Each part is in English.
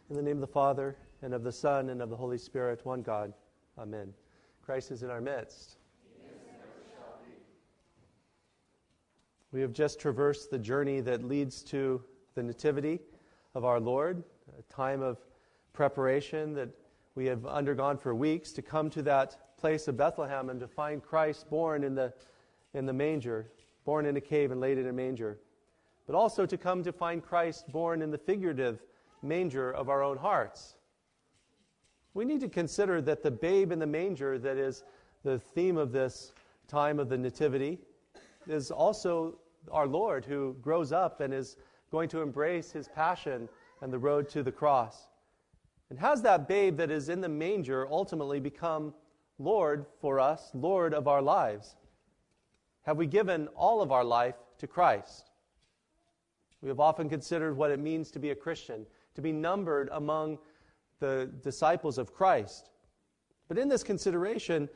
In the name of the Father, and of the Son, and of the Holy Spirit, one God. Amen. Christ is in our midst. We have just traversed the journey that leads to the Nativity of our Lord, a time of preparation that we have undergone for weeks to come to that place of Bethlehem and to find Christ born in the manger, born in a cave and laid in a manger, but also to come to find Christ born in the figurative manger of our own hearts. We need to consider that the babe in the manger that is the theme of this time of the Nativity is also our Lord, who grows up and is going to embrace his passion and the road to the cross. And has that babe that is in the manger ultimately become Lord for us, Lord of our lives? Have we given all of our life to Christ? We have often considered what it means to be a Christian, to be numbered among the disciples of Christ. But in this consideration,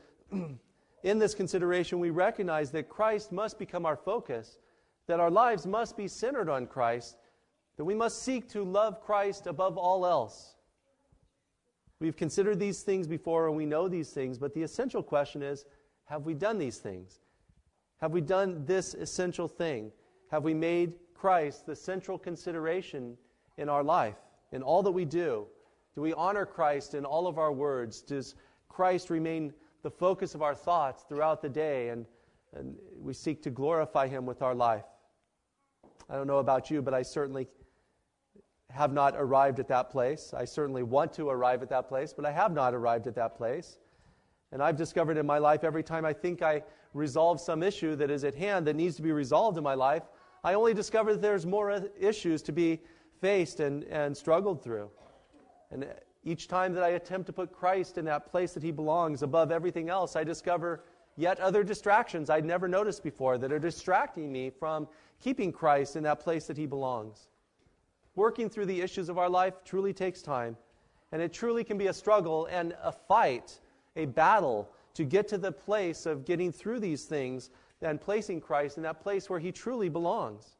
we recognize that Christ must become our focus, that our lives must be centered on Christ, that we must seek to love Christ above all else. We've considered these things before and we know these things, but the essential question is, have we done these things? Have we done this essential thing? Have we made Christ the central consideration in our life, in all that we do? Do we honor Christ in all of our words? Does Christ remain the focus of our thoughts throughout the day, and we seek to glorify him with our life? I don't know about you, but I certainly have not arrived at that place. I certainly want to arrive at that place, but I have not arrived at that place. And I've discovered in my life, every time I think I resolve some issue that is at hand that needs to be resolved in my life, I only discover that there's more issues to be faced and struggled through. And each time that I attempt to put Christ in that place that he belongs above everything else, I discover yet other distractions I'd never noticed before that are distracting me from keeping Christ in that place that he belongs. Working through the issues of our life truly takes time, and it truly can be a struggle and a fight, a battle to get to the place of getting through these things and placing Christ in that place where he truly belongs.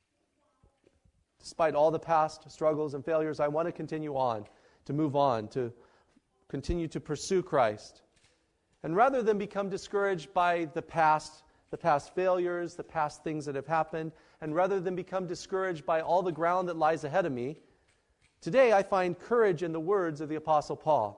Despite all the past struggles and failures, I want to continue on, to move on, to continue to pursue Christ. And rather than become discouraged by the past failures, the past things that have happened, and rather than become discouraged by all the ground that lies ahead of me, today I find courage in the words of the Apostle Paul.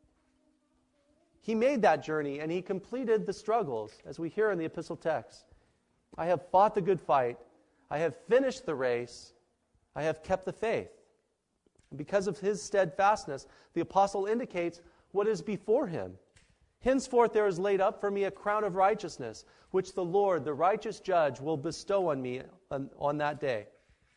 He made that journey and he completed the struggles, as we hear in the epistle text. I have fought the good fight. I have finished the race. I have kept the faith. And because of his steadfastness, the apostle indicates what is before him. Henceforth there is laid up for me a crown of righteousness, which the Lord, the righteous judge, will bestow on me on that day.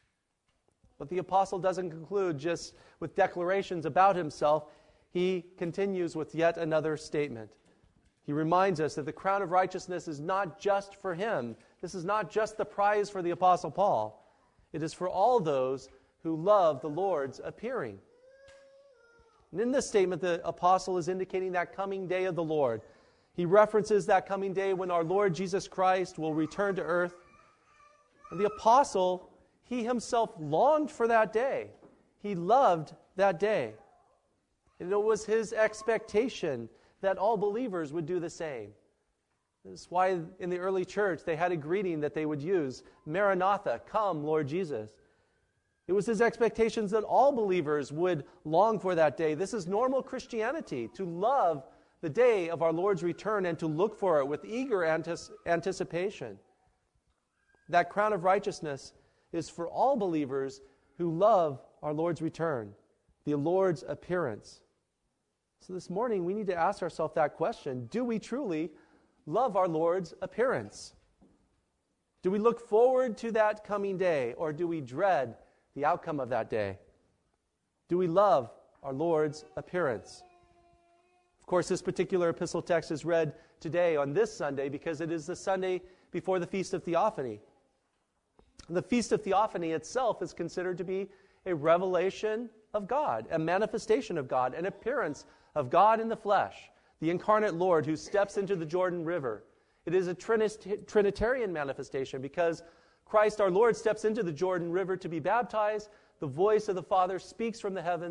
But the apostle doesn't conclude just with declarations about himself. He continues with yet another statement. He reminds us that the crown of righteousness is not just for him. This is not just the prize for the Apostle Paul. It is for all those who love the Lord's appearing. And in this statement, the apostle is indicating that coming day of the Lord. He references that coming day when our Lord Jesus Christ will return to earth. And the apostle, he himself longed for that day. He loved that day. And it was his expectation that all believers would do the same. This is why in the early church they had a greeting that they would use, Maranatha, come, Lord Jesus. It was his expectations that all believers would long for that day. This is normal Christianity, to love the day of our Lord's return and to look for it with eager anticipation. That crown of righteousness is for all believers who love our Lord's return, the Lord's appearance. So this morning we need to ask ourselves that question. Do we truly love our Lord's appearance? Do we look forward to that coming day, or do we dread the outcome of that day? Do we love our Lord's appearance? Of course, this particular epistle text is read today on this Sunday because it is the Sunday before the Feast of Theophany. The Feast of Theophany itself is considered to be a revelation of God, a manifestation of God, an appearance of God in the flesh, the incarnate Lord who steps into the Jordan River. It is a Trinitarian manifestation because Christ our Lord steps into the Jordan River to be baptized. The voice of the Father speaks from the heavens,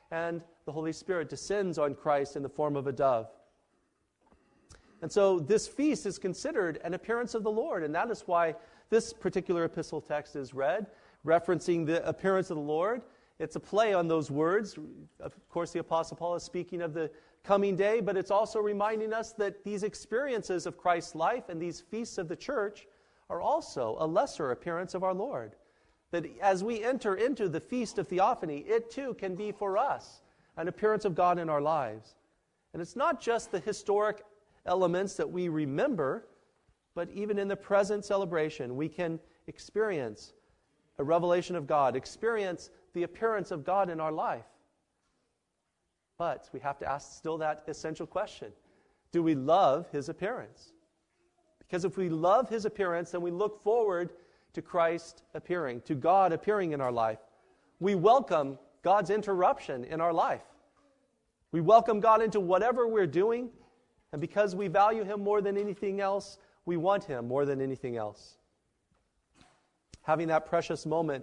and the Holy Spirit descends on Christ in the form of a dove. And so this feast is considered an appearance of the Lord, and that is why this particular epistle text is read, referencing the appearance of the Lord. It's a play on those words. Of course, the Apostle Paul is speaking of the coming day, but it's also reminding us that these experiences of Christ's life and these feasts of the church are also a lesser appearance of our Lord. That as we enter into the Feast of Theophany, it too can be for us an appearance of God in our lives. And it's not just the historic elements that we remember, but even in the present celebration, we can experience a revelation of God, experience the appearance of God in our life. But we have to ask still that essential question. Do we love His appearance? Because if we love His appearance, then we look forward to Christ appearing, to God appearing in our life. We welcome God's interruption in our life. We welcome God into whatever we're doing, and because we value Him more than anything else, we want Him more than anything else. Having that precious moment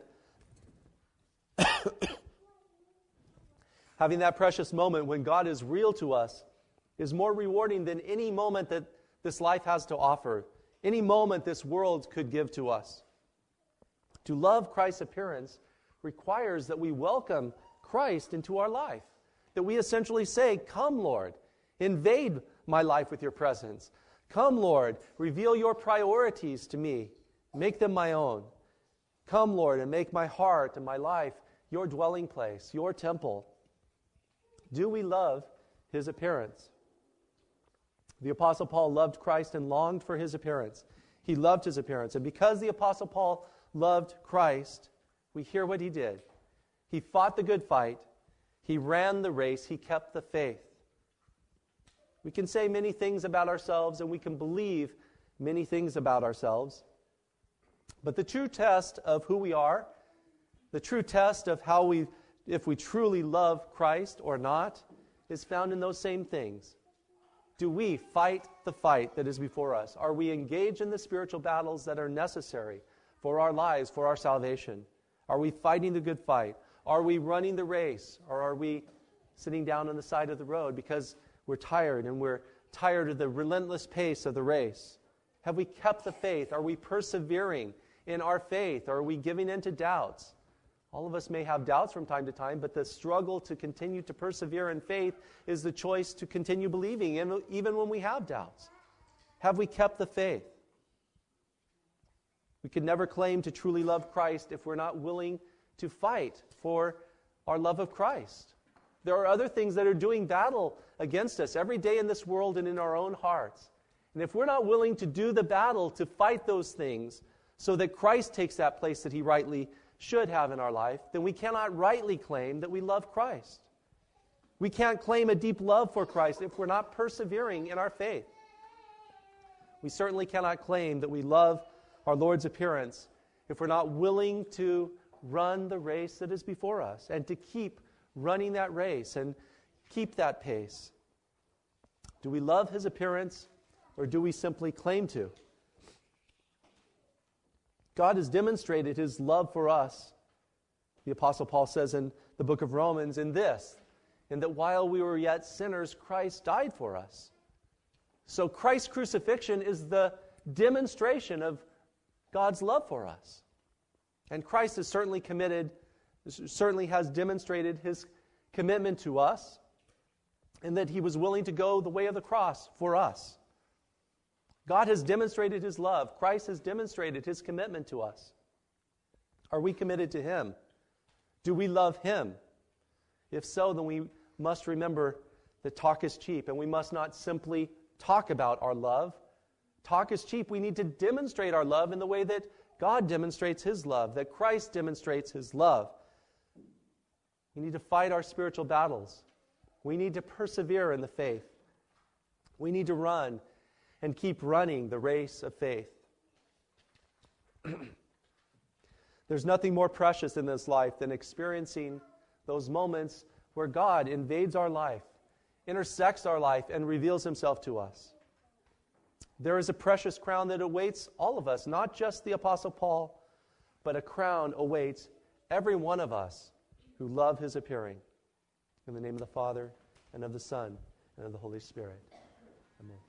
having that precious moment when God is real to us is more rewarding than any moment that this life has to offer, any moment this world could give to us. To love Christ's appearance requires that we welcome Christ into our life, that we essentially say, "Come, Lord, invade my life with your presence. Come, Lord, reveal your priorities to me. Make them my own. Come, Lord, and make my heart and my life your dwelling place, your temple." Do we love His appearance? The Apostle Paul loved Christ and longed for His appearance. He loved His appearance. And because the Apostle Paul loved Christ, we hear what he did. He fought the good fight. He ran the race. He kept the faith. We can say many things about ourselves, and we can believe many things about ourselves. But the true test of who we are, the true test of if we truly love Christ or not, is found in those same things. Do we fight the fight that is before us? Are we engaged in the spiritual battles that are necessary for our lives, for our salvation? Are we fighting the good fight? Are we running the race? Or are we sitting down on the side of the road because we're tired and we're tired of the relentless pace of the race? Have we kept the faith? Are we persevering in our faith? Or are we giving in to doubts? All of us may have doubts from time to time, but the struggle to continue to persevere in faith is the choice to continue believing, even when we have doubts. Have we kept the faith? We can never claim to truly love Christ if we're not willing to fight for our love of Christ. There are other things that are doing battle against us every day in this world and in our own hearts. And if we're not willing to do the battle to fight those things so that Christ takes that place that He rightly should have in our life, then we cannot rightly claim that we love Christ. We can't claim a deep love for Christ if we're not persevering in our faith. We certainly cannot claim that we love our Lord's appearance if we're not willing to run the race that is before us and to keep running that race and keep that pace. Do we love His appearance, or do we simply claim to? God has demonstrated His love for us, the Apostle Paul says in the book of Romans, in that while we were yet sinners, Christ died for us. So Christ's crucifixion is the demonstration of God's love for us. And Christ has certainly has demonstrated His commitment to us, and that He was willing to go the way of the cross for us. God has demonstrated His love. Christ has demonstrated His commitment to us. Are we committed to Him? Do we love Him? If so, then we must remember that talk is cheap, and we must not simply talk about our love. Talk is cheap. We need to demonstrate our love in the way that God demonstrates His love, that Christ demonstrates His love. We need to fight our spiritual battles. We need to persevere in the faith. We need to run and keep running the race of faith. There's nothing more precious in this life than experiencing those moments where God invades our life, intersects our life, and reveals Himself to us. There is a precious crown that awaits all of us, not just the Apostle Paul, but a crown awaits every one of us who love His appearing. In the name of the Father, and of the Son, and of the Holy Spirit. Amen.